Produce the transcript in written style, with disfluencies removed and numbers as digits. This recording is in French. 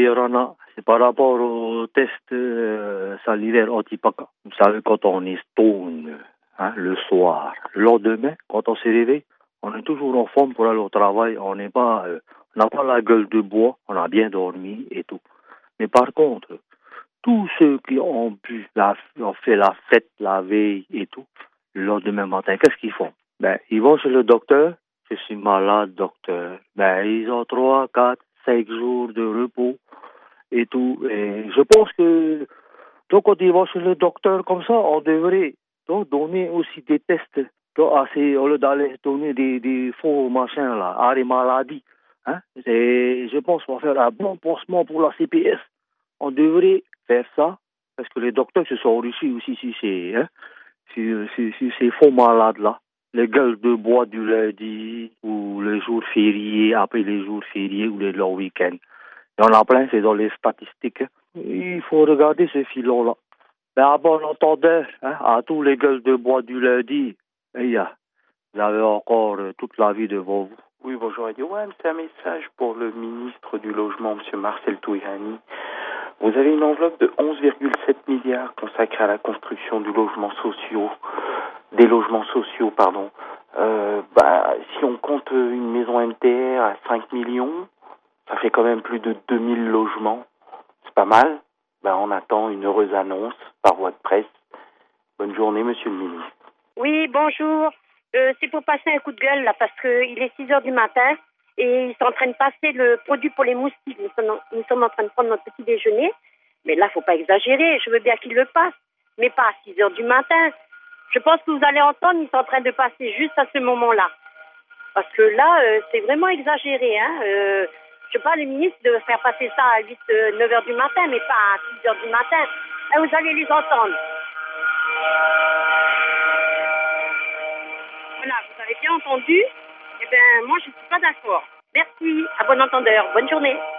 Rana, c'est par rapport au test salivaire anti-paca. Vous savez, quand on est stone, le soir, le lendemain, quand on s'est réveillé, on est toujours en forme pour aller au travail. On n'est pas, on n'a pas la gueule de bois, on a bien dormi et tout. Mais par contre, tous ceux qui ont ont fait la fête la veille et tout, le lendemain matin, qu'est-ce qu'ils font? Ben, ils vont chez le docteur. Je suis malade, docteur. Ben, ils ont 3, 4, 5 jours de repos et tout. Et je pense que, donc, quand ils vont chez le docteur comme ça, on devrait donc, donner aussi des tests. Donc, au lieu d'aller donner des faux machins, là, à des maladies. Hein? Et je pense qu'on va faire un bon pansement pour la CPS. On devrait faire ça, parce que les docteurs se sont enrichis aussi sur ces faux malades-là. Les gueules de bois du lundi, ou les jours fériés, après les jours fériés, ou les longs week-ends. Il y en a plein, c'est dans les statistiques. Il faut regarder ce filon-là. Mais à bon entendeur, à tous les gueules de bois du lundi, vous avez encore toute la vie devant vous. Oui, bonjour Radio One, c'est un message pour le ministre du Logement, M. Marcel Touyani. Vous avez une enveloppe de 11,7 milliards consacrée à la construction des logements sociaux, si on compte une maison MTR à 5 millions, ça fait quand même plus de 2000 logements. C'est pas mal. On attend une heureuse annonce par voie de presse. Bonne journée, monsieur le ministre. Oui, bonjour. C'est pour passer un coup de gueule, là, parce qu'il est 6 heures du matin et ils sont en train de passer le produit pour les moustiques. Nous sommes en train de prendre notre petit déjeuner. Mais là, faut pas exagérer. Je veux bien qu'ils le passent, mais pas à 6 heures du matin. Je pense que vous allez entendre, ils sont en train de passer juste à ce moment-là. Parce que là, c'est vraiment exagéré. Je sais pas, les ministres de faire passer ça à 8, 9 heures du matin, mais pas à 6 heures du matin. Là, vous allez les entendre. Voilà, vous avez bien entendu. Eh bien, moi, je ne suis pas d'accord. Merci, à bon entendeur. Bonne journée.